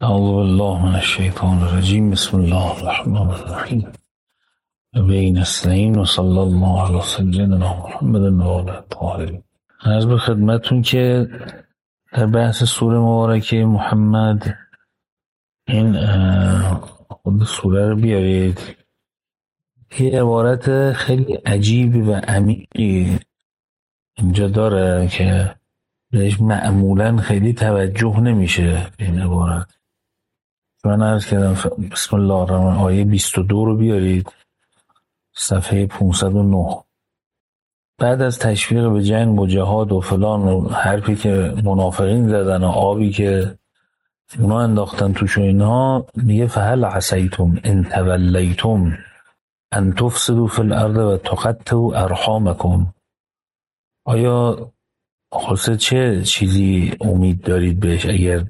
أعوذ بالله من الشيطان الرجيم. بسم الله الرحمن الرحيم. بین السنین و صلی الله علی سیدنا محمد و آله الطاهرین. عرض به خدمتون که در بحث سوره مبارکه محمد این خود سوره رو بیارید، یه عبارت خیلی عجیبی و عمیقی اینجا داره که بهش معمولا خیلی توجه نمیشه. این عبارت من عرض کردم بسم الله الرحمن آیه 22 رو بیارید، صفحه 509. بعد از تشویق به جنگ و جهاد و فلان و حرفی که منافقین زدن و آبی که اونا انداختن توش و اینها، میگه فهل عسیتم ان تولیتم ان تفسدوا فی الارض و تقطعوا ارحامکم. آیا خلاصه چه چیزی امید دارید بهش اگر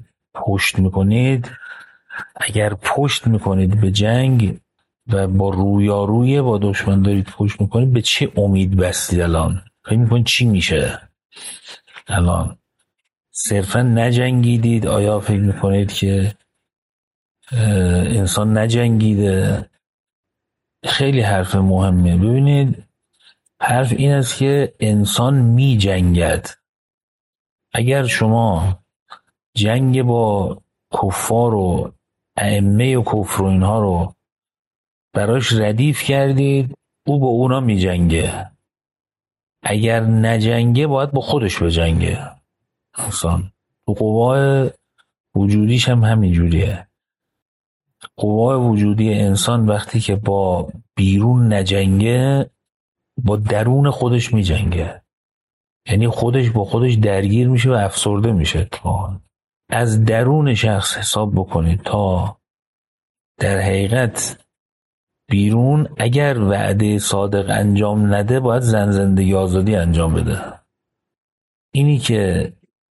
پشت میکنید به جنگ و با رویارویی با دشمن دارید پشت میکنید، به چه امید بستید؟ الان فکر میکنید چی میشه؟ الان صرفا نجنگیدید؟ آیا فکر میکنید که انسان نجنگیده؟ خیلی حرف مهمه. ببینید، حرف این است که انسان می جنگد. اگر شما جنگ با کفار و ائمه و کفر و اینها رو براش ردیف کردید، او با اونا می جنگه. اگر نجنگه باید با خودش بجنگه. انسان تو قوای وجودیش هم همین جوریه. قوای وجودی انسان وقتی که با بیرون نجنگه، با درون خودش می جنگه. یعنی خودش با خودش درگیر میشه و افسرده میشه. اتفاقا از درون شخص حساب بکنید تا در حقیقت بیرون اگر وعده صادق انجام نده، باید زن زندگی آزادی انجام بده. اینی که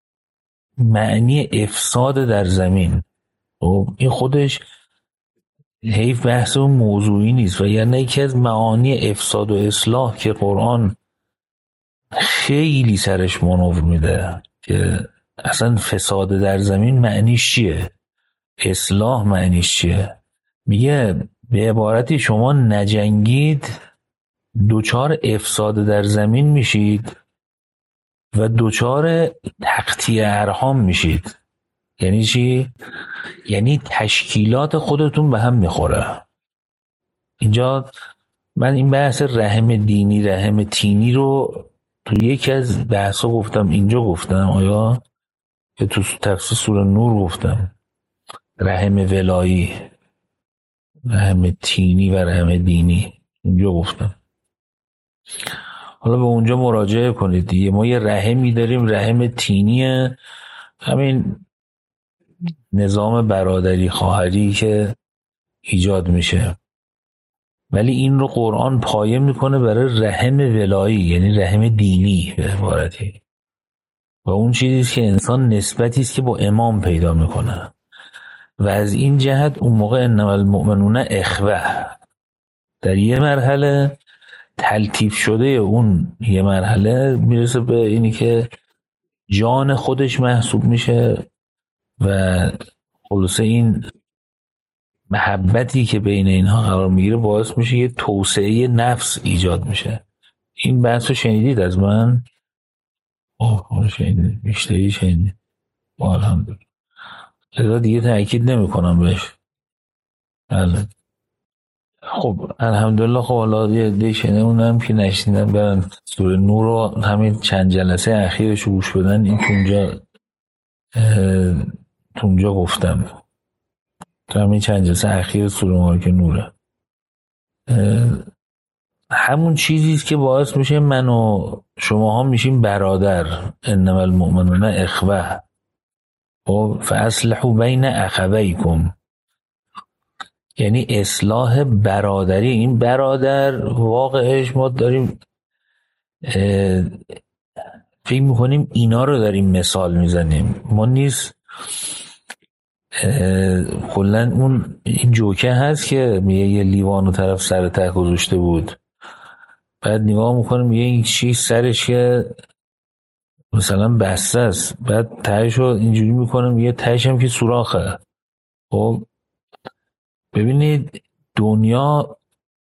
معنی افساد در زمین، این خودش حیف بحث اون موضوعی نیست، و یعنی یکی از معانی افساد و اصلاح که قرآن خیلی سرش مانور میده که اصلا فساد در زمین معنیش چیه، اصلاح معنیش چیه. میگه به عبارتی شما نجنگید، دوچار افساد در زمین میشید و دوچار تقطیع ارحام میشید. یعنی چی؟ یعنی تشکیلات خودتون به هم میخوره. اینجا من این بحث رحم دینی رحم تینی رو تو یکی از بحثا گفتم، اینجا گفتم آیا که تو تفسیر سوره نور گفتم، رحم ولایی، رحم تینی و رحم دینی اینجا گفتم. حالا به اونجا مراجعه کنید دیگه. ما یه رحمی داریم، رحم تینی، همین نظام برادری خواهری که ایجاد میشه، ولی این رو قرآن پایه میکنه برای رحم ولایی، یعنی رحم دینی به عبارتی، و اون چیزی که انسان نسبتی است که با امام پیدا میکنه. و از این جهت اون موقع انما المؤمنون اخوه در یه مرحله تلطیف شده، اون یه مرحله میرسه به اینی که جان خودش محسوب میشه و خلاصه این محبتی که بین اینها قرار میگیره باعث میشه یه توسعه نفس ایجاد میشه. این بحث رو شنیدید از من؟ شنیدید، بیشتری شنیدید. الحمدلله. لذا دیگه تأکید نمی کنم بهش. بله. خب الحمدلله. خب حالا یه دی شنیدم که نشنیدن برن سوره نور رو همین چند جلسه اخیرش رو گوش بدن. این تونجا گفتم تو همین چند جلسه اخیر سوره مبارکه نوره. همون چیزیست که باعث میشه من و شما ها میشیم برادر. انما المؤمنون اخوه فاصلحوا بین اخویکم، یعنی اصلاح برادری. این برادر واقعش ما داریم فکر میکنیم اینا رو داریم مثال میزنیم، ما نیست. کلن اون این جوکه هست که میگه یه لیوان و طرف سر ته گذاشته بود، بعد نگاه میکنیم میگه این چیز سرش که مثلا بسته است، بعد تهش رو اینجوری میکنم میگه تهش هم که سوراخه. خب ببینید دنیا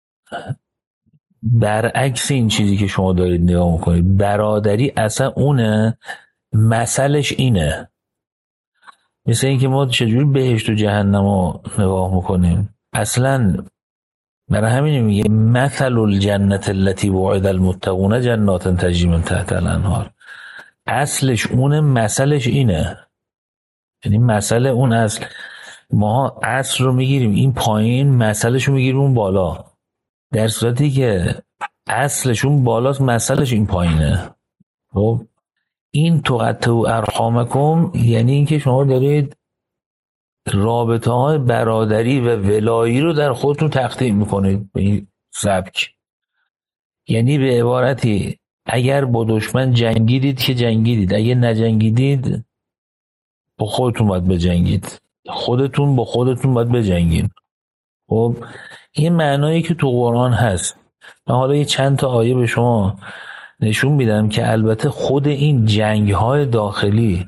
برعکس این چیزی که شما دارید نگاه میکنید. برادری اصلا اونه، مثلش اینه. مثل این که ما چجوری بهشت و جهنم رو نگاه میکنیم. اصلا برای همین میگه مثل الجنت التي وعد المتقون جنات تجری من تحت الانهار. اصلش اونه، مثلش اینه. یعنی مثل اون اصل، ما اصل رو میگیریم این پایین، مثلش رو میگیریم اون بالا، در صورتی که اصلشون بالاست مثلش این پایینه. خب این تقطعوا ارحامکم یعنی اینکه شما دارید رابطه های برادری و ولایی رو در خودتون تقطیع میکنید به این سبک. یعنی به عبارتی اگر با دشمن جنگیدید که جنگیدید، اگر نجنگیدید با خودتون باید بجنگید، خودتون با خودتون باید بجنگید. خب این معنایی که تو قرآن هست. من حالا یه چند تا آیه به شما نشون میدم که البته خود این جنگ های داخلی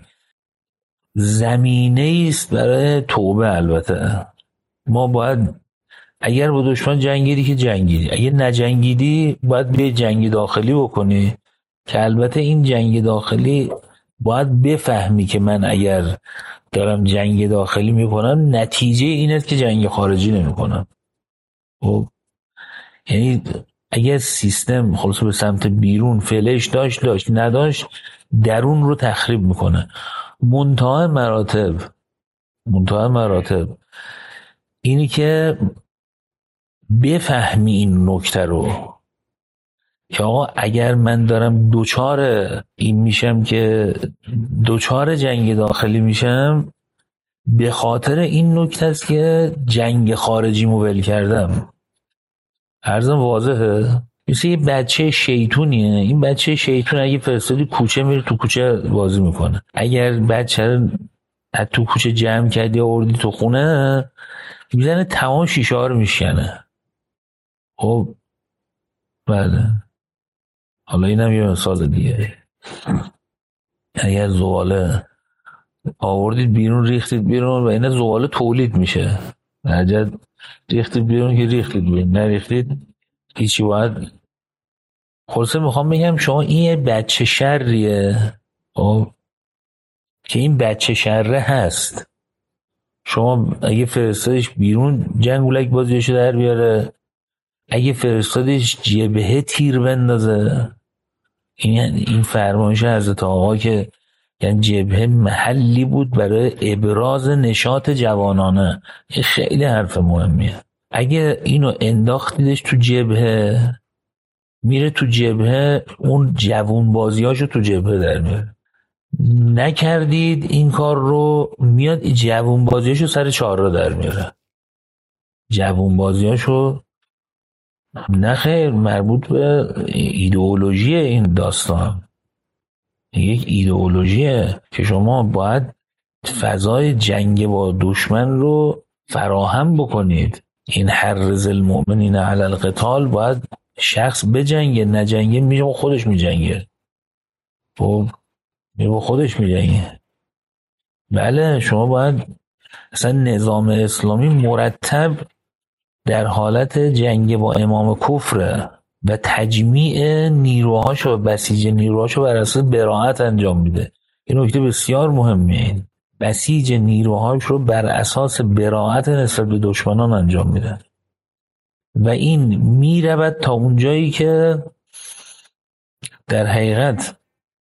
زمینه است برای توبه. البته ما باید اگر با دشمن جنگیدی که جنگیدی، اگر نجنگیدی باید به جنگ داخلی بکنی که البته این جنگ داخلی باید بفهمی که من اگر دارم جنگ داخلی میکنم نتیجه این است که جنگ خارجی نمیکنم. خب یعنی اگر سیستم خلاص به سمت بیرون فعلش داشت نداشت درون رو تخریب میکنه. منتهی مراتب اینی که بفهمی این نکته رو که آقا اگر من دارم دوچار این میشم که دوچار جنگ داخلی میشم به خاطر این نکته است که جنگ خارجی مو ول کردم. عرضم واضحه؟ مثل یه بچه شیطونیه. این بچه شیطون اگه فرستادی کوچه میره تو کوچه بازی میکنه. اگر بچه رو از تو کوچه جمع کردی یا آوردی تو خونه میزنه تمام شیشه ها رو میشکنه. خب بله، حالا اینم یه مثال دیگه. اگر زباله آوردید بیرون ریختید بیرون و این زباله تولید میشه، درجت ریختید بیرون که ریختید بیرون، نریختید هیچی. باید خلاصه میخوام بگم شما این یه بچه شریه. خب که این بچه شره هست، شما اگه فرستادش بیرون جنگولک بازیشو در بیاره، اگه فرستادش جبهه تیر بندازه. این فرمایش حضرت آقا که یعنی جبهه محلی بود برای ابراز نشاط جوانانه. این خیلی حرف مهمیه. اگه اینو انداختیدش تو جبهه، میره تو جبهه اون جوون بازیاشو تو جبهه در میاره. نکردید این کار رو، میاد جوون بازیاشو سر چهار رو در میاره. جوون بازیاشو نخیر، مربوط به ایدئولوژی این داستان. یک ایدئولوژیه که شما باید فضای جنگ با دشمن رو فراهم بکنید. این حرز المؤمنین علی القتال باید شخص بجنگه، نجنگه میشه با خودش میجنگه. خب با خودش میجنگه. بله شما باید اصلا نظام اسلامی مرتب در حالت جنگ با امام کفره و تجمیع نیروهاشو و بسیج نیروهاشو بر اساس براءت انجام میده. این نکته بسیار مهمه. بسیج نیروهاش رو بر اساس براءت نسبت به دشمنان انجام میده و این میرود تا اونجایی که در حقیقت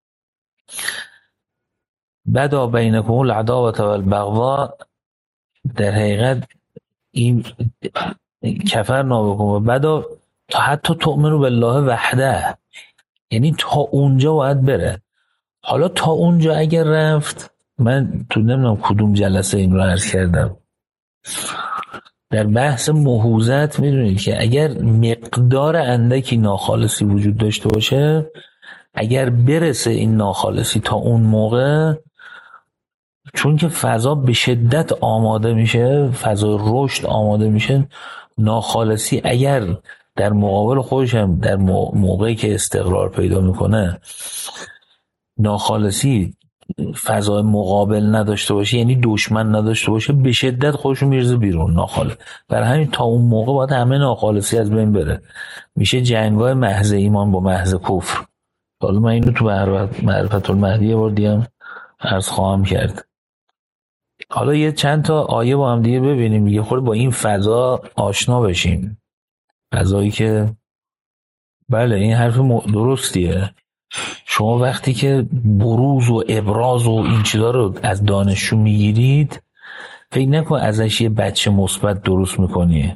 بدا بینکم العداوة والبغضاء، در حقیقت این کفر نابکن و بدا تا حتی تؤمنوا بالله وحده، یعنی تا اونجا باید بره. حالا تا اونجا اگر رفت، من تو نمیدونم کدوم جلسه این رو عرض کردم در بحث مهوزت، میدونید که اگر مقدار اندکی ناخالصی وجود داشته باشه، اگر برسه این ناخالصی تا اون موقع، چون که فضا به شدت آماده میشه، فضا رشد آماده میشه، ناخالصی اگر در مقابل خودش هم در موقعی که استقرار پیدا میکنه ناخالصی فضای مقابل نداشته باشه، یعنی دشمن نداشته باشه، به شدت خودشو میرزه بیرون ناخاله. برای همین تا اون موقع باید همه ناخالصی از بین بره، میشه جنگای محض ایمان با محض کفر. حالا من اینو تو معرفت المهدی یه بار دیگه عرض خواهم کرد. حالا یه چند تا آیه با هم دیگه ببینیم دیگه، خود با این فضا آشنا بشیم. فضایی که بله این حرف درستیه. شما وقتی که بروز و ابراز و این چیزا رو از دانشجو میگیرید، فکر نکن ازش یه بچه مثبت درست میکنی،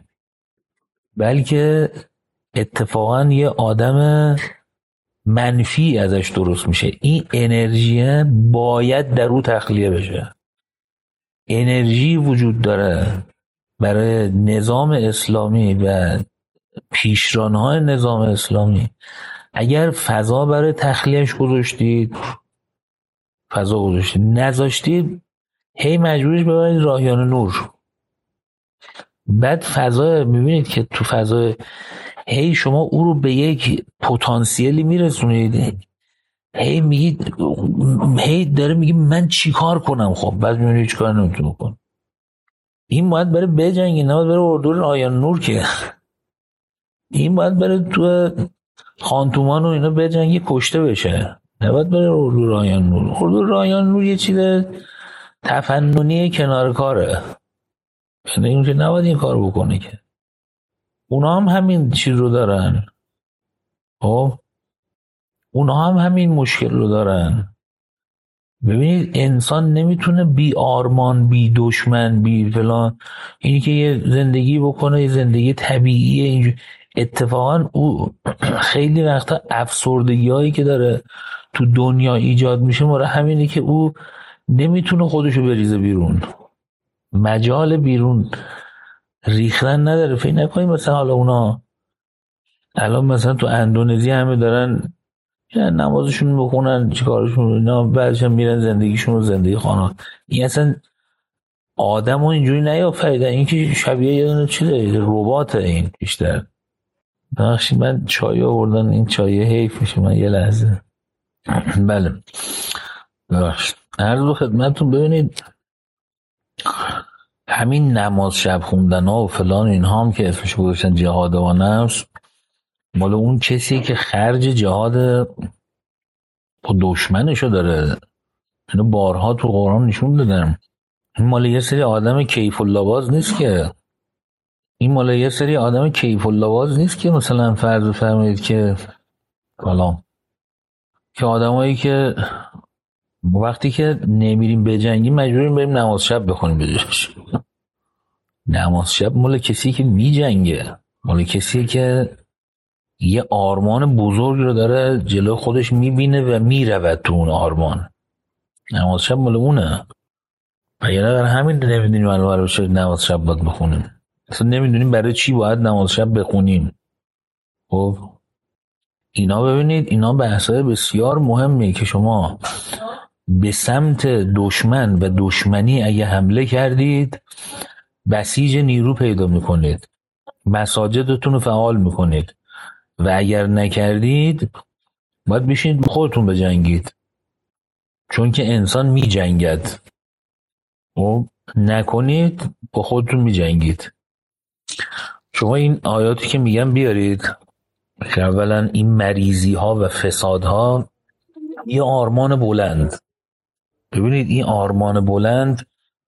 بلکه اتفاقا یه آدم منفی ازش درست میشه. این انرژی باید در او تخلیه بشه. انرژی وجود داره برای نظام اسلامی و پیشرانهای نظام اسلامی. اگر فضا برای تخلیهش گذاشتید، فضا گذاشتید، نذاشتید، هی مجبورش ببرید راهیان نور. بعد فضا میبینید که تو فضا هی شما او رو به یک پتانسیلی میرسونید، هی میگید، هی داره میگه من چی کار کنم. خب بعد میبینید هیچ کار نمیتونه کنه. این باید بره بجنگه، نباید بره اردو راهیان نور که. این باید بره تو خانتومان و اینا بجنگه کشته بشه، نباید بره اردو راهیان نور. اردو راهیان نور یه چیز تفننی کنار کاره، یعنی اون که نباید این کار بکنه که. اونا هم همین چیز رو دارن. خب اونا هم همین مشکل رو دارن. ببینید انسان نمیتونه بی آرمان، بی دشمن، بی فلان، اینی که یه زندگی بکنه، یه زندگی طبیعیه اینجور. اتفاقا او خیلی وقتا افسردگی هایی که داره تو دنیا ایجاد میشه مورد همینه که او نمیتونه خودشو بریزه بیرون، مجال بیرون ریختن نداره. فکر نکنید مثلا حالا اونا الان مثلا تو اندونزی همه دارن نمازشون بخونن چیکارشون، نه بعدش هم میرن زندگیشون رو زندگی خانه. این اصلا آدم رو اینجوری نیافریدن، این که شبیه یه دونه چیزه، رباته این بیشتر. بخشی من چای آوردن، این چای حیف میشه. من یه لحظه بله بخش عرض به خدمتتون. ببینید همین نماز شب خوندن ها و فلان اینها هم که اسمش گذاشتن جهاد و نفس، مال اون کسی که خرج جهاد با دشمنشو داره. اینو بارها تو قرآن نشون دادم. این مال یه سری آدم کیف اللواز نیست که. این مال یه سری آدم کیف اللواز نیست که مثلا فرض بفرمایید که کلام که آدمایی که وقتی که نمیریم بجنگیم مجبوریم بریم نماز شب بخونیم بجاش. نماز شب مال کسی که میجنگه، مال کسی که یه آرمان بزرگ رو داره جلو خودش میبینه و میرود تو اون آرمان. نماز شب مال اونه. اگر در همین نمیدونیم الان چرا نماز شب باید بخونیم، اصلا نمیدونیم برای چی باید نماز شب بخونیم. خب اینا ببینید، اینا بحثای بسیار مهمیه که شما به سمت دشمن و دشمنی اگه حمله کردید بسیج نیرو پیدا میکنید، مساجدتون رو فعال میکنید، و اگر نکردید باید بشینید خودتون بجنگید، چون که انسان میجنگد. خب نکنید با خودتون میجنگید. شما این آیاتی که میگم بیارید که اولا این مریضی ها و فساد ها یه آرمان بلند. ببینید این آرمان بلند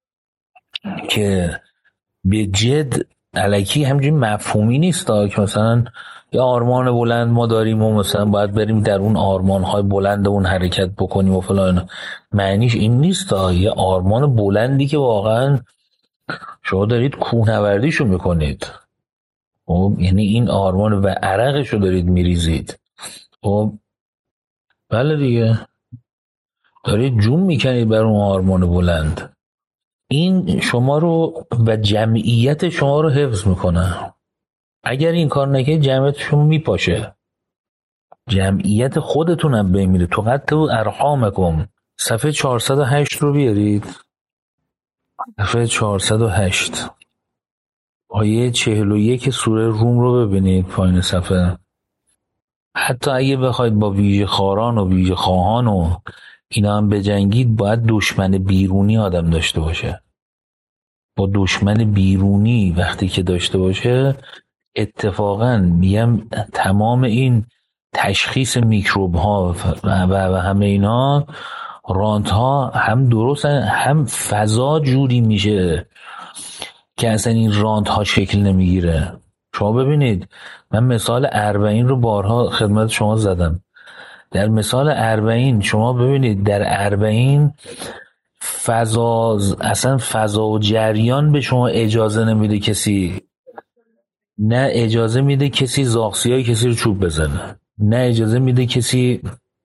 که به جد الکی همچین مفهومی نیست که مثلا یه آرمان بلند ما داریم و مثلا باید بریم در اون آرمان های بلند اون حرکت بکنیم و فلان. معنیش این نیست. یه آرمان بلندی که واقعا شما دارید کوهنوردیشو میکنید. خب یعنی این آرمان و عرقشو دارید میریزید. خب بله دیگه، دارید جون میکنید بر اون آرمان بلند. این شما رو و جمعیت شما رو حفظ میکنه. اگر این کار نکنید جمعیت شما میپاشه، جمعیت خودتون هم بمیره. تو قطع ارحامکم. صفحه 408 رو بیارید. صفحه 408 آیه 41 سوره روم رو ببینید پایین صفحه. حتی اگه بخواید با ویژه خاران و ویژه خواهان و اینا هم بجنگید باید دشمن بیرونی آدم داشته باشه. با دشمن بیرونی وقتی که داشته باشه اتفاقا میگم تمام این تشخیص میکروب ها و همه اینا رانت ها هم درستن، هم فضا جوری میشه که اصلا این رانت ها شکل نمیگیره. شما ببینید، من مثال اربعین رو بارها خدمت شما زدم. در مثال اربعین شما ببینید، در اربعین فضا، اصلا فضا و جریان به شما اجازه نمیده کسی، نه اجازه میده کسی زاغسیای کسی رو چوب بزنه، نه اجازه میده کسی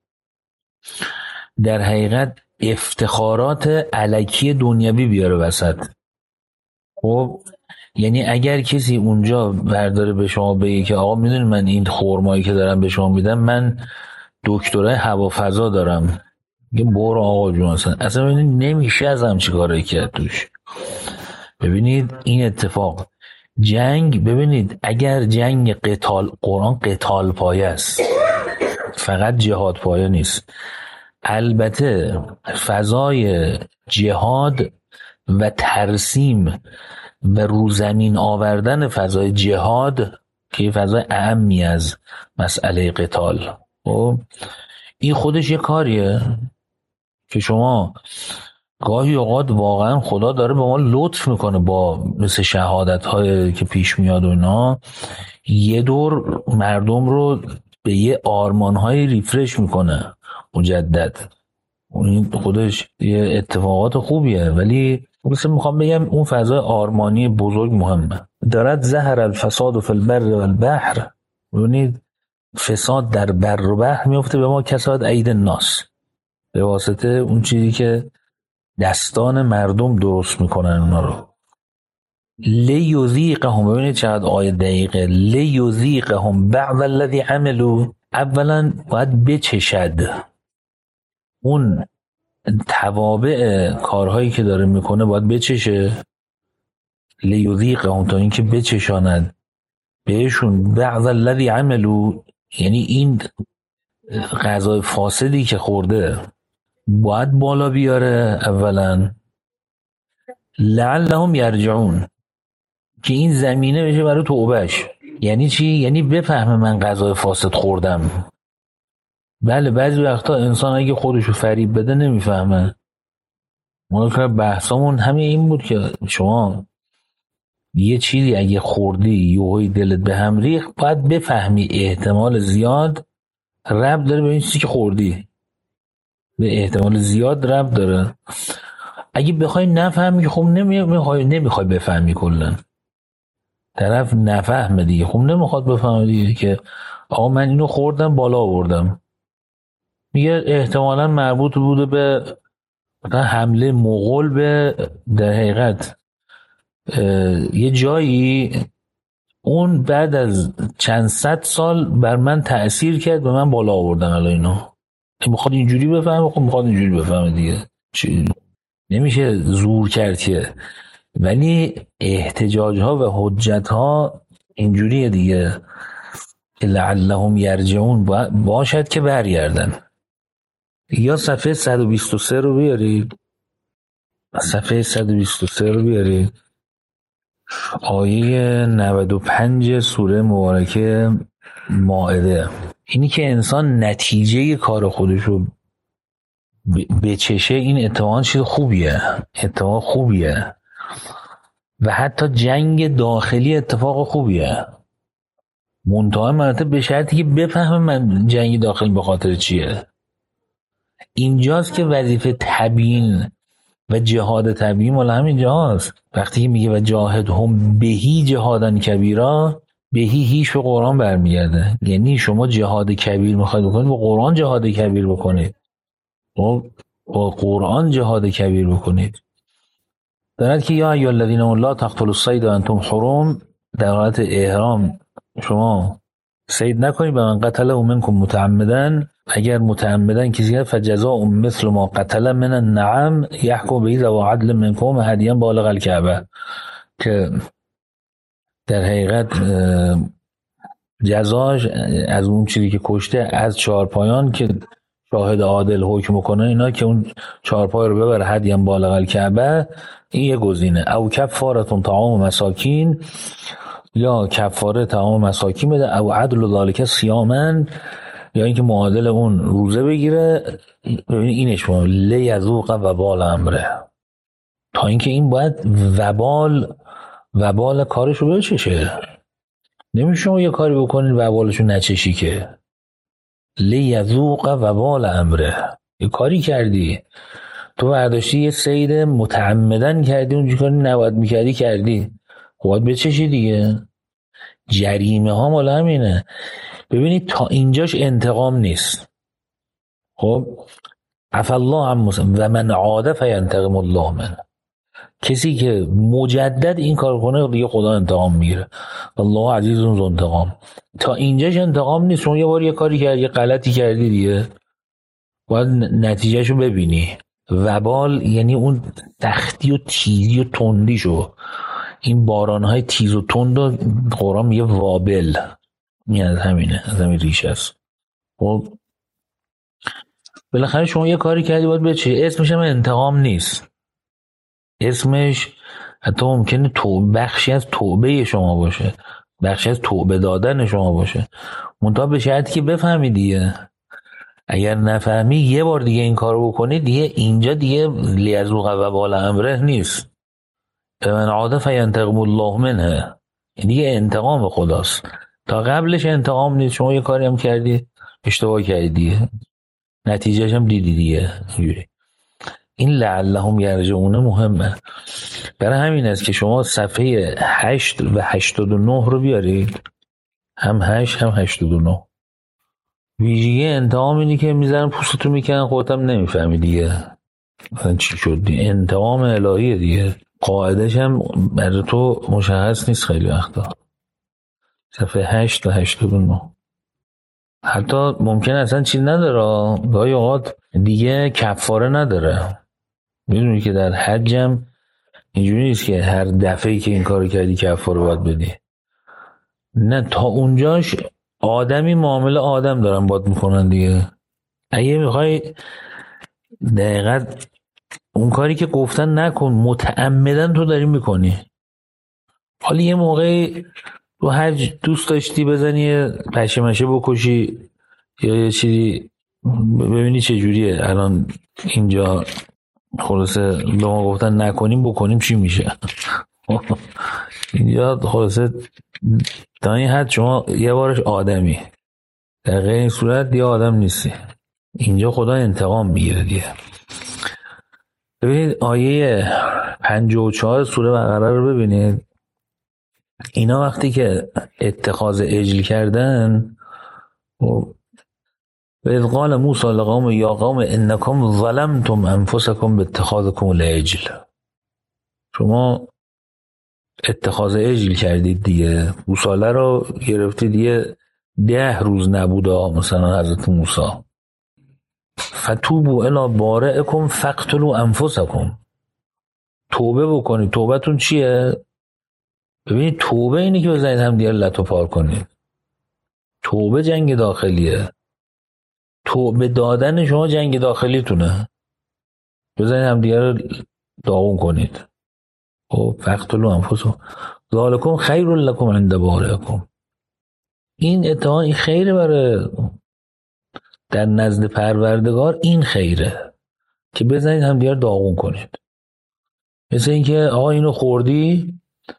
در حقیقت افتخارات الکی دنیوی بیاره وسط. خب یعنی اگر کسی اونجا برداره به شما بگه که آقا میدونی من این خرمایی که دارم به شما میدم من دکترای هوافضا دارم، میگه برو آقا جون، اصلا نمیشه از همچی کاری کرد توش. ببینید این اتفاق جنگ، ببینید اگر جنگ قتال، قرآن قتال پایه است، فقط جهاد پایه نیست. البته فضای جهاد و ترسیم و رو زمین آوردن فضای جهاد که فضای اعمی از مسئله قتال، خب این خودش یه کاریه که شما گاهی اوقات واقعا خدا داره به ما لطف میکنه با مثل شهادت های که پیش میاد و اینا، یه دور مردم رو به یه آرمان های ریفرش میکنه مجدد. این خودش یه اتفاقات خوبیه، ولی مثل میخوام بگم اون فضای آرمانی بزرگ مهمه. دارد زهر الفساد فی البر و البحر، ببینید فساد در بر و بحر میفته به ما کساد عید الناس، به واسطه اون چیزی که دستان مردم درست میکنن اونا رو. لیذیقهم، ببینید چقدر آیه دقیقه، لیذیقهم بعض الذی عملوا، اولا باید بچشد اون توابع کارهایی که داره میکنه، باید بچشه. لیذیقهم، تا اینکه بچشاند بهشون بعض الذی عملوا، یعنی این غذای فاسدی که خورده باید بالا بیاره اولا، لعلهم یرجعون، که این زمینه بشه برای توبهش. یعنی چی؟ یعنی بفهمه من غذای فاسد خوردم. بله بعضی وقتا انسان اگه خودشو فریب بده نمیفهمه. ما بحثمون همین این بود که شما یه چیزی اگه خوردی یهویی دلت به هم ریخت، باید بفهمی احتمال زیاد ربط داره به این چیزی که خوردی، به احتمال زیاد ربط داره. اگه بخوای نفهمی خب نمیخوای بفهمی، کلا طرف نفهمه دیگه، خب نمیخواد بفهمه دیگه که آقا من اینو خوردم بالا آوردم، میگه احتمالاً مربوط بوده به حمله مغول به در حقیقت یه جایی، اون بعد از چند صد سال بر من تأثیر کرد، به من بالا آوردن. الان اینو میخواد اینجوری بفهمه، خب میخواد اینجوری بفهمه دیگه، نمیشه زور کرد که. ولی احتجاج ها و حجت ها اینجوریه دیگه، لعلهم یرجعون، باشد که برگردن. یا صفحه 123 رو بیارید، صفحه 123 رو بیارید، آیه 95 سوره مبارکه مائده. اینی که انسان نتیجه کار خودش رو بچشه، این اتفاقا چیز خوبیه، اتفاق خوبیه، و حتی جنگ داخلی اتفاق خوبیه، منتهای مراتب به شرطی که بفهمه من جنگ داخلی به خاطر چیه. اینجاست که وظیفه تبیین و جهاد تبیین مال همین جاست. وقتی که میگه و جاهد هم بهی جهادن کبیرا، بهی هیچ به قرآن برمیگرده، یعنی شما جهاد کبیر میخواید بکنید با قرآن جهاد کبیر بکنید، با قرآن جهاد کبیر بکنید. دارد که یا ایها الذین لا تقتلوا الصید و انتم حرم، در حالت احرام شما صید نکنید. به من قتل منکم متعمدا، اگر متعمدا کسی فجزاء مثل ما قتل من النعم یحکم به ذوی عدل منکم هدیا بالغ الکعبه، که در حقیقت جزاش از اون چیزی که کشته از چهارپایان که شاهد عادل حکم کنه اینا که اون چهارپای رو ببره هدیم بالغ الکعبه، این یه گزینه. او کفارتون طعام مساکین، یا کفاره طعام مساکین بده، او عدل ذالک صیامن، یا اینکه معادل اون روزه بگیره. ببینید اینش لیذوق وبال امره، تا اینکه این باید وبال کارشو بچشه. نمیشه شما یه کاری بکنید وبالشو نچشی که. لیذوق وبال امره، یه کاری کردی تو برداشتی یه سید متعمدن کردی، اونجوری کاری نباید میکردی کردی، باید بچشی دیگه. جریمه ها مال همینه. ببینید تا اینجاش انتقام نیست. خب عفا الله عن موسی و من عاد فینتقم الله منه. کسی که مجدد این کار کنه دیگه خدا انتقام میگیره. الله عزیز ذو انتقام. تا اینجاش انتقام نیست. شما یه بار یه کاری کردی، یه غلطی کردی دیگه، باید نتیجهشو ببینی. وبال یعنی اون سختی و تیزی و تندیشو. این بارانهای تیز و تند و قرآن میگه وابل، این از همینه، از همین ریشه است. خب بالاخره شما یه کاری کردی باید بچه، اسمش هم انتقام نیست، اسمش حتی ممکنه بخشی از توبه شما باشه، بخشی از توبه دادن شما باشه، منتها به شرطی که بفهمی دیگه. اگر نفهمی یه بار دیگه این کارو بکنی دیگه، اینجا دیگه لیذوق وبال امره نیست. من عاد فینتقم الله منه، این دیگه انتقام خداست. تا قبلش انتقام نیست. شما یه کاری هم کردی اشتباه کردی، نتیجهش هم دیدی دیگه. این لعلهم یرجعون مهمه. برای همین است که شما صفحه 8 و 89 رو بیارید، هم 8 هم 89. ویژگی انتقام اینی که میذارن پوستتو میکنن، خودت هم نمیفهمی دیگه مثلا چی شد. انتقام الهیه دیگه، قاعدش هم برای تو مشخص نیست خیلی وقتا. صفحه 8 و 89 حتی ممکن اصلا چیز نداره، گاهی اوقات دیگه کفاره نداره. میدونی که در حجم اینجوری نیست که هر دفعه‌ای که این کارو کردی کفاره باید بدی. نه، تا اونجاش آدمی معامله آدم دارن باید میکنن دیگه. اگه میخوای دقیقاً اون کاری که گفتن نکن، متعمدن تو داری میکنی. حالا یه موقعی تو حج دوست داشتی بزنی پشه مشه بکشی یا یه چیزی، ببینی چه جوریه الان اینجا. خلاصه به ما گفتن نکنیم، بکنیم چی میشه. اینجا خلاصه تا این حد شما یه بارش آدمی، در غیر این صورت دیگه آدم نیستی. اینجا خدا انتقام میگیره دیگه. ببینید آیه 54 سوره بقره رو ببینید. اینا وقتی که اتخاذ عجل کردن، و اذ قال موسی لقوم یا قوم انکم ظلمتم انفسکم باتخاذکم العجل، شما اتخاذ عجل کردید دیگه، گوساله رو گرفتید دیگه 10 روز نبوده مثلا حضرت موسی. فتوبوا الی بارئکم فاقتلوا انفسکم، توبه بکنید. توبتون چیه؟ ببینید توبه اینه که بزنید هم دیگه لتو پار کنید. توبه جنگ داخلیه. توبه دادن شما جنگ داخلیتونه، بزنید هم دیگه رو داغون کنید. خب فاقتلوا انفسکم ذالکم خیر لکم عند بارئکم، این اتهام این خیره برای در نزد پروردگار، این خیره که بزنید هم دیگه رو داغون کنید. مثل این که آقا اینو خوردی،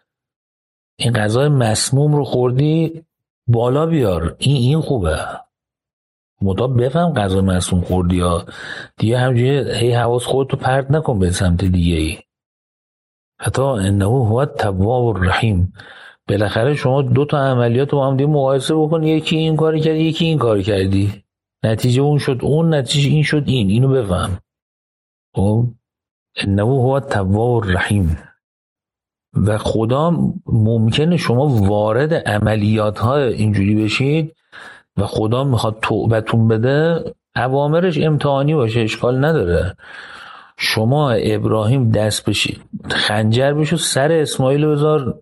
این غذای مسموم رو خوردی، بالا بیار، این خوبه، مطابق بفهم غذای مسموم خوردی یا دیگه همجوری هی حواس خودتو پرت نکن به سمت دیگه ای. حتی انه هو التواب الرحیم. بالاخره شما 2 تا عملیات رو هم دیگه مقایسه بکن، یکی این کاری کردی یکی این کاری کردی، نتیجه اون شد اون، نتیجه این شد این، اینو بفهم. خب انه هو التواب الرحیم. و خدا ممکنه شما وارد عملیات های اینجوری بشید و خدا میخواد توبتون بده، اوامرش امتحانی باشه، اشکال نداره. شما ابراهیم دست بشید خنجر بشو سر اسماعیل بذار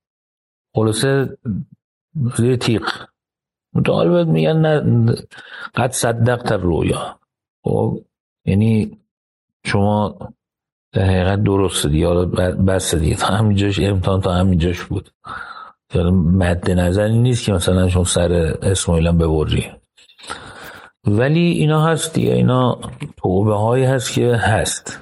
خلاصه زیر تیغ، متعال باید میگن نه قد صدقت الرؤیا، خب یعنی شما در حقیقت درسته دیگه، حالا بس دیگه، تا همینجاش امتحان تا همینجاش بود. حالا مد نظری نیست که مثلا شما سر اسماعیل هم ببری، ولی اینا هست دیگه، اینا توبه هایی هست که هست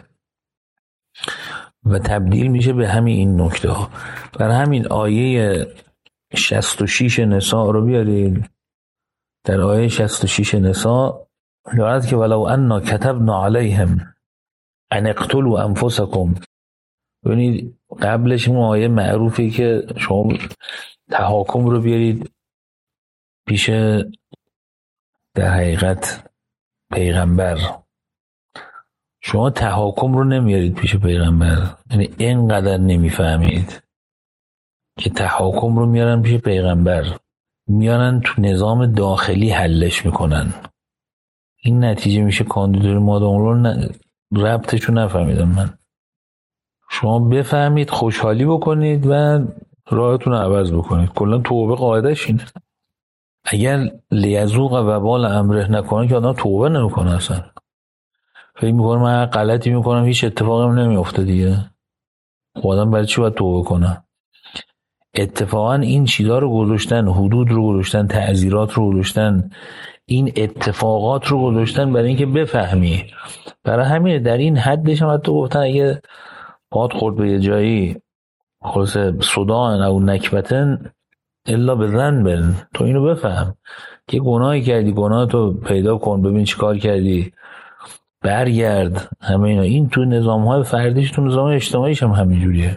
و تبدیل میشه به همین این نکته ها. برای همین آیه 66 نساء رو بیارید. در آیه 66 نساء دارد که ولو انا كتبنا علیهم ان اقتلوا انفسکم. ببینید قبلش اون آیه معروفی که شما تحاکم رو بیارید پیش در حقیقت پیغمبر، شما تحاکم رو نمیارید پیش پیغمبر، یعنی اینقدر نمیفهمید که تحاکم رو میارن پیش پیغمبر، میارن تو نظام داخلی حلش میکنن. این نتیجه میشه کاندیدوری مادام رو ربطشو نفهمیدم من. شما بفهمید، خوشحالی بکنید و راهتون رو عوض بکنید. کلا توبه قاعدش اینه. اگر لیذوق وبال امره نکنه که آدم توبه نمیکنه، اصلا فکر میکنه من غلطی میکنم هیچ اتفاقی هم نمیفته دیگه. آدم برای چی باید توبه کنه؟ اتفاقا این چیزا رو گذاشتن، حدود رو گذاشتن، تعزیرات رو گذاشتن، این اتفاقات رو گذاشتن برای اینکه بفهمی. برای همین در این حدش هم حتی گفتن اگه پاد خورد به یه جایی خلاص صداعن او نکبتن الا به ذنب، تو اینو بفهم که گناهی کردی، گناه تو پیدا کن، ببین چی کار کردی، برگرد. همه اینا این تو نظام‌های فردیش، تو نظام اجتماعیش هم همینجوریه.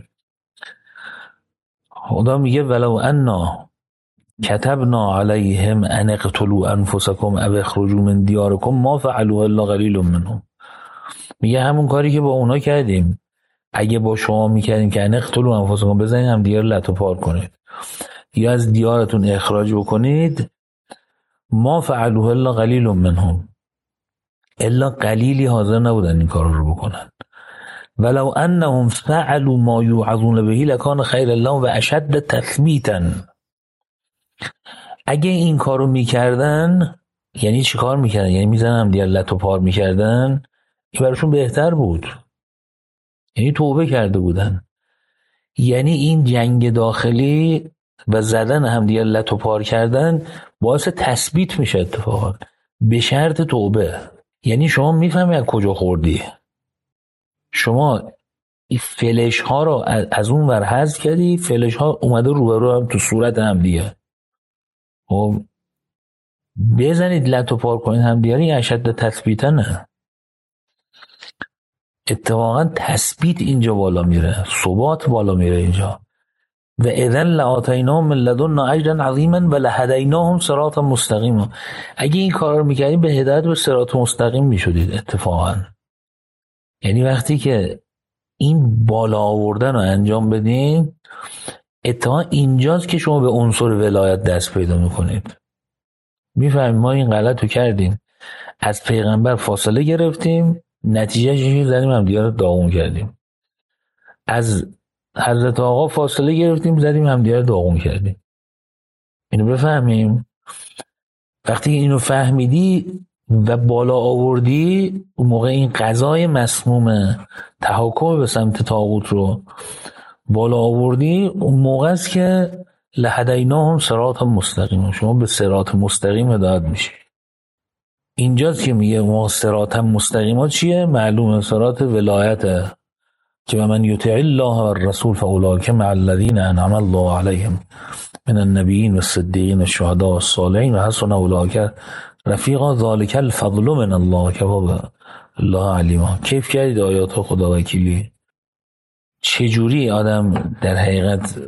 خدا میگه ولو انا كتبنا علیهم ان اقتلوا انفسکم او اخرجوا من دیارکم ما فعلوه الا قلیل منهم. میگه همون کاری که با اونا کردیم اگه با شما میکردیم که ان اقتلوا انفسکم، بزنید هم دیار لتو پار کنید یا از دیارتون اخراج بکنید، ما فعلوه الا قلیل منهم، الا قلیلی حاضر نبودن این کار رو بکنن. ولو انهم فعلوا ما یوعظون به لکان خیر لهم و اشد تثبیتا. اگه این کارو میکردن یعنی چی کار میکردن؟ یعنی میزنن دیگه لتو پار میکردن، این براشون بهتر بود، یعنی توبه کرده بودن. یعنی این جنگ داخلی و زدن هم دیگه لتو پار کردن باعث تثبیت میشه اتفاقا به شرط توبه. یعنی شما میفهمی از کجا خوردی، شما این فلش ها رو از اون ور حذف کردی، فلش ها اومده روبرو هم تو صورت هم دیگه. خب بزنید لتو پار کنید هم دیگه، این اشد تثبیتا نه، اتفاقا تثبیت اینجا بالا میره، ثبات بالا میره اینجا. و اذن لآتیناهم من لدنا اجرا عظیما و لهدیناهم صراطا مستقیما. اگه این کار رو میکردیم به هدایت به صراط مستقیم میشدید اتفاقا. یعنی وقتی که این بالا آوردن رو انجام بدین، اتفاقا اینجاست که شما به عنصر ولایت دست پیدا میکنید. میفهمیم ما این غلط رو کردیم، از پیغمبر فاصله گرفتیم، نتیجهش این زدیم هم دیگه رو داغون کردیم. از حضرت آقا فاصله گرفتیم، زدیم هم دیگه رو داغون کردیم. اینو بفهمیم. وقتی اینو فهمیدی و بالا آوردی، اون موقع این قضای مسموم تحاکم به سمت طاغوت رو بالا آوردی، اون موقع است که لهدیناهم صراطا مستقیم، شما به صراط مستقیم هدایت میشی. اینجاست که میگه ما صراط مستقیما چیه؟ معلومه صراط ولایته که من یطیع الله و الرسول فاولئک مع الذین انعم الله علیهم من النبیین و الصدیقین و الشهداء و الصالحین و حسن اولئک رفیقا ذلک الفضل من الله کفى الله علیما. کیف کردید آیات خدا وکیلی؟ چجوری آدم در حقیقت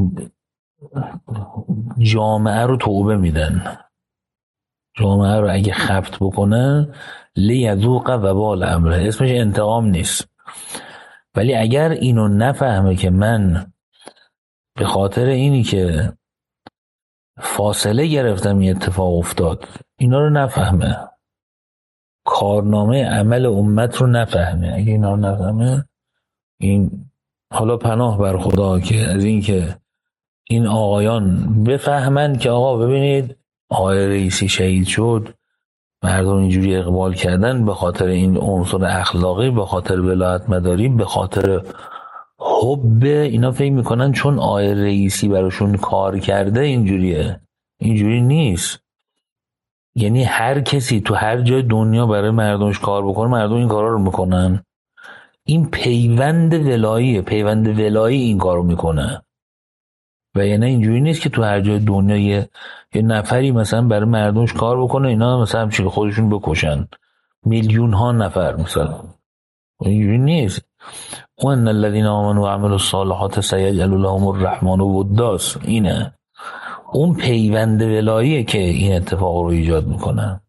جامعه رو توبه میدن؟ جامعه رو اگه خبط بکنه لیذوق وبال امره، اسمش انتقام نیست. ولی اگر اینو نفهمه که من به خاطر اینی که فاصله گرفتم این اتفاق افتاد، اینا رو نفهمه، کارنامه عمل امت رو نفهمه، اگه اینا رو نفهمه، این حالا پناه بر خدا که از این که این آقایان بفهمن که آقا ببینید آقای رئیسی شهید شد، مردم اینجوری اقبال کردن به خاطر این عنصر اخلاقی، به خاطر ولایت مداری، به خاطر حب. اینا فکر میکنن چون آقای رئیسی براشون کار کرده اینجوریه. اینجوری نیست. یعنی هر کسی تو هر جای دنیا برای مردمش کار بکنه، مردم این کارا رو میکنن. این پیوند ولاییه، پیوند ولایی این کارو میکنه. و یعنی اینجوری نیست که تو هر جای دنیا یه نفری مثلا برای مردمش کار بکنه، اینا مثلا همچین خودشون بکشن میلیون ها نفر مثلا. اینجوری نیست. وان الذين آمنوا وعملوا الصالحات سيجعل لهم الرحمن ودا. اینه اون پیوند ولاییه که این اتفاق رو ایجاد میکنه.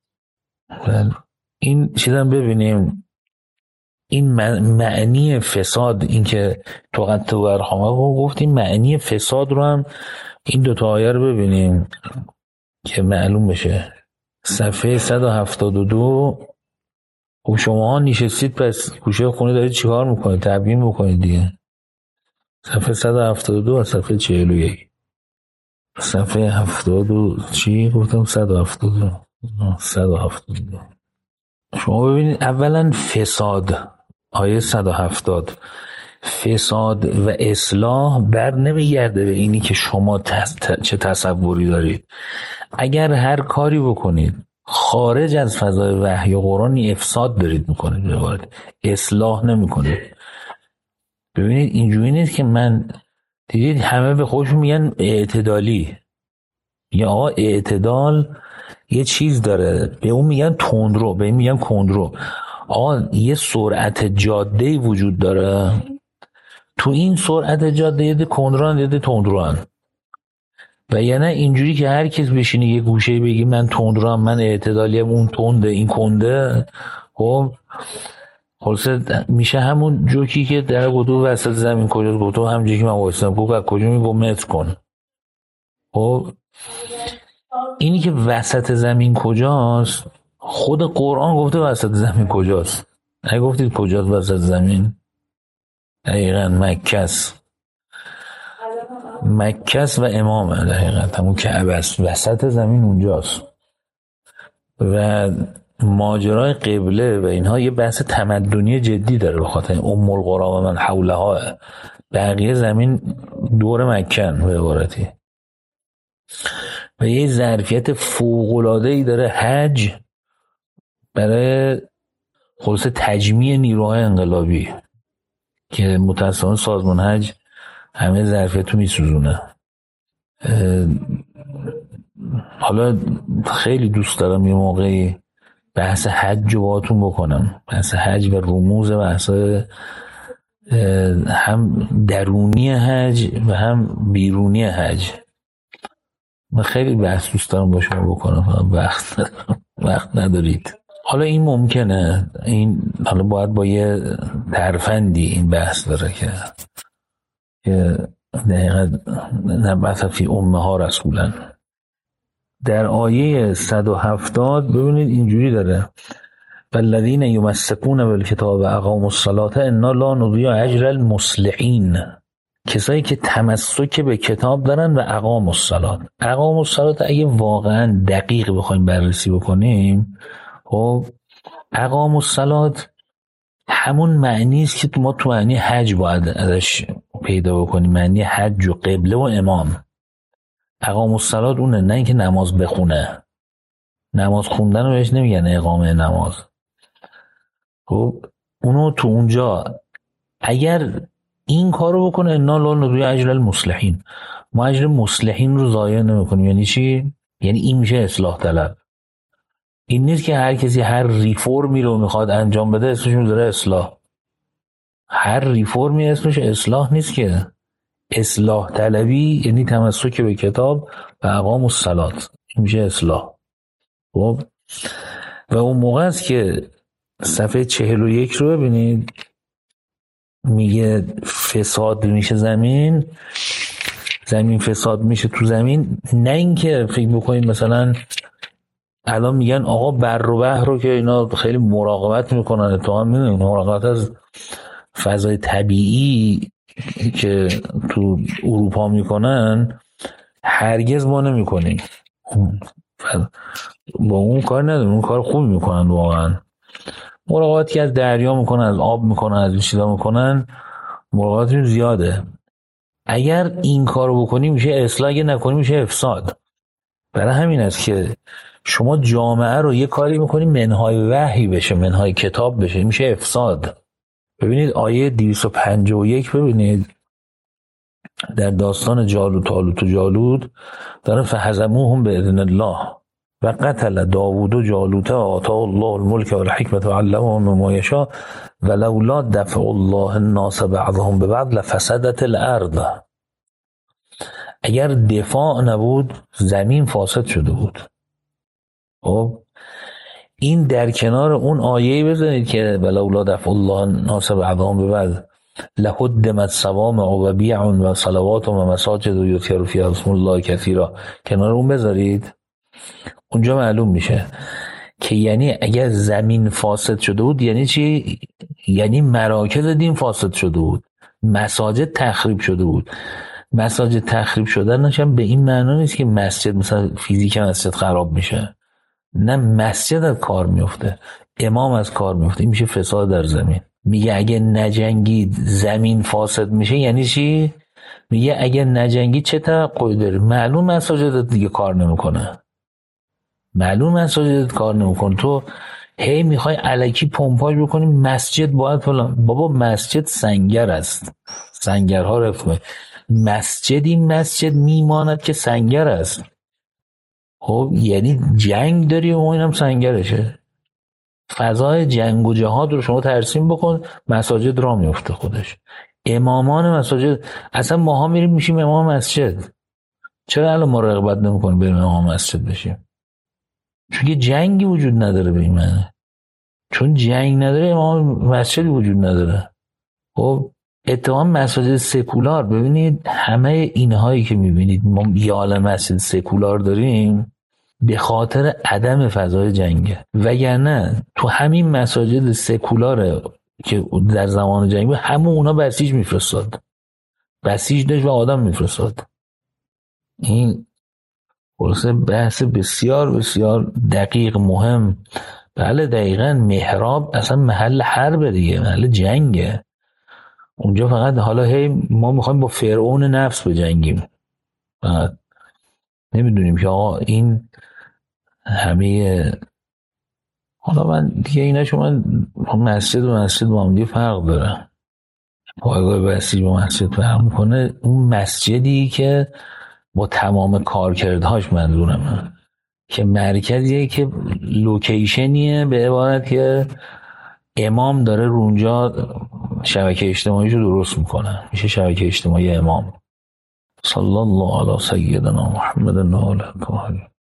این چیزم ببینیم، این معنی فساد، این که توقت و ارحامه رو گفتیم، معنی فساد رو هم این دوتا آیه رو ببینیم که معلوم بشه. صفحه 172. خب شما ها نشستید پس گوشه خونه دارید چیکار میکنید؟ تبیین بکنید دیگه. صفحه 172 و صفحه 41. صفحه 70 چی گفتم؟ 172. شما ببینید اولا فساد، آیه 170، فساد و اصلاح بر نمیگرده به اینی که شما چه تصوری دارید. اگر هر کاری بکنید خارج از فضای وحی و قرآن، افساد دارید میکنید، اصلاح نمیکنید. ببینید اینجوری نیست که من دیدید همه به خودشون میگن اعتدالی. یا آقا اعتدال یه چیز داره، به اون میگن تندرو، به این میگن کندرو. آقا یه سرعت جاده‌ای وجود داره، تو این سرعت جاده یه کندران یه تندروان. و یعنی اینجوری که هر کس بشینه یه گوشه بگی من تندروام، من اعتدالیم، اون تنده این کنده، خب خلاصه میشه همون جوکی که در گفتو وسط زمین کجاست، گفتو همونجوری که من واسطم گفت کجا میگو متر کن. خب اینی که وسط زمین کجاست، خود قرآن گفته وسط زمین کجاست. اگه گفتید کجاست وسط زمین، دقیقا مکس و امامه، دقیقا همون کعبه است، وسط زمین اونجاست. و ماجرای قبله و اینها یه بحث تمدنی جدی داره، به خاطر ام القری و من حولها، بقیه زمین دور مکن به عبارتی. و یه ظرفیت فوق‌العاده‌ای داره حج برای خلاص تجمیع نیروهای انقلابی که متأسفانه سازمان حج همه ظرفیت رو میسوزونه. حالا خیلی دوست دارم یه موقعی بحث حج رو باهاتون بکنم، بحث حج و رموز بحث هم درونی حج و هم بیرونی حج. من خیلی بحث دوست دارم با شما بکنم، وقت ندارید. حالا این ممکنه، این حالا باید با یه ترفندی این بحث داره که دقیقا نبعث فی امها رسولا. در آیه 170 ببینید اینجوری داره: والذین یمسکون بالکتاب و اقاموا الصلاة انا لا نضیع اجر المصلحین. کسایی که تمسک به کتاب دارن و اقاموا الصلاة. اقاموا الصلاة اگه واقعا دقیق بخوایم بررسی بکنیم، خب اقاموا الصلاة همون معنی است که ما تو معنی حج باید ازش پیدا بکنیم، معنی حج و قبله و امام. اقاموا الصلاة اونه، نه اینکه نماز بخونه. نماز خوندن رو بهش نمیگن اقامه نماز. خب اونو تو اونجا اگر این کارو بکنه انا لا نضیع اجر المصلحین، ما اجر مصلحین رو ضایع نمیکنیم. یعنی چی؟ یعنی این میشه اصلاح طلب. این نیست که هر کسی هر ریفورمی رو میخواد انجام بده اسمش میذاره اصلاح. هر ریفورمی اسمش اصلاح نیست که. اصلاح طلبی یعنی تمسک به کتاب و اقاموا الصلاة، این میشه اصلاح. خب و اون موقع است که صفحه 41 رو ببینید، میگه فساد میشه زمین فساد میشه تو زمین. نه اینکه فکر بکنید مثلا الان میگن آقا بر و بحر رو که اینا خیلی مراقبت میکنن، اتفاقا میدونید مراقبت از فضای طبیعی که تو اروپا میکنن هرگز ما نمیکنیم. با اون کار نداریم، اون کار خوب میکنن واقعا. مراقبتی که از دریا میکنن، از آب میکنن، از این چیزا میکنن، مراقبتشون زیاده. اگر این کارو بکنی میشه اصلاح، اگه نکنی میشه افساد. برای همین است که شما جامعه رو یه کاری میکنی منهای وحی بشه، منهای کتاب بشه، میشه افساد. ببینید آیه 251 ببینید در داستان طالوت و جالوت داره فهزموهم باذن الله و قتل داوود و جالوت آتاه الله الملک و الحکمت و علمه مما یشاء ولولا دفع الله الناس بعضهم ببعض لفسدت الارض. اگر دفاع نبود زمین فاسد شده بود. خب این در کنار اون آیه‌ای بزنید که ولولا دفع الله الناس بعضهم ببعض لهدمت صوامع و بیع و صلوات و مساجد و یذکر فیها اسم الله کثیرا، کنار اون بذارید، اونجا معلوم میشه که یعنی اگر زمین فاسد شده بود یعنی چی؟ یعنی مراکز دین فاسد شده بود، مساجد تخریب شده بود. مساجد تخریب شدنش هم به این معنا نیست که مسجد مثلا فیزیک مسجد خراب میشه، نه، مسجد از کار میفته، امام از کار میفته، این میشه فساد در زمین. میگه اگه نجنگید زمین فاسد میشه، یعنی چی؟ میگه اگه نجنگید چه توقعی داری؟ معلوم مساجدت دیگه کار نمیکنه، معلوم مساجدت کار نمیکنه، تو هی میخوای الکی پمپاژ بکنی مسجد باید فلان. بابا مسجد سنگر است، سنگرها رفت مسجدی مسجد میماند که سنگر است. خب یعنی جنگ داری و اینم سنگرشه. فضای جنگ و جهاد رو شما ترسیم بکن، مساجد را میفته خودش. امامان مساجد، اصلا ماها میریم میشیم امام مسجد. چرا الان ما رغبت نمیکنیم بریم امام مسجد بشیم؟ چون که جنگی وجود نداره به این معنی. چون جنگ نداره امام مسجدی وجود نداره. خب اتفاقا مساجد سکولار، ببینید همه اینهایی که میبینید ما یه عالم مسجد سکولار داریم به خاطر عدم فضای جنگه، وگرنه تو همین مساجد سکولاره که در زمان جنگ همون اونا بسیج میفرستاد، بسیج داشت و آدم میفرستاد. این خلاصه بحث بسیار بسیار دقیق مهم. بله دقیقاً محراب اصلا محل حرب دیگه، محل جنگه. اونجا فقط حالا هی ما میخوایم با فرعون نفس بجنگیم، فقط نمیدونیم که آقا این همه حالا من دیگه اینا شما مسجد و مسجد با هم دیگه فرق داره. پایگاه بسیج با مسجد فرق میکنه. اون مسجدی که با تمام کارکردهاش، منظورم که مرکزیه که لوکیشنیه، به عبارت که امام داره رونجا شبکه اجتماعیشو درست میکنه، میشه شبکه اجتماعی امام. صلی الله علی سیدنا محمد و علی آله.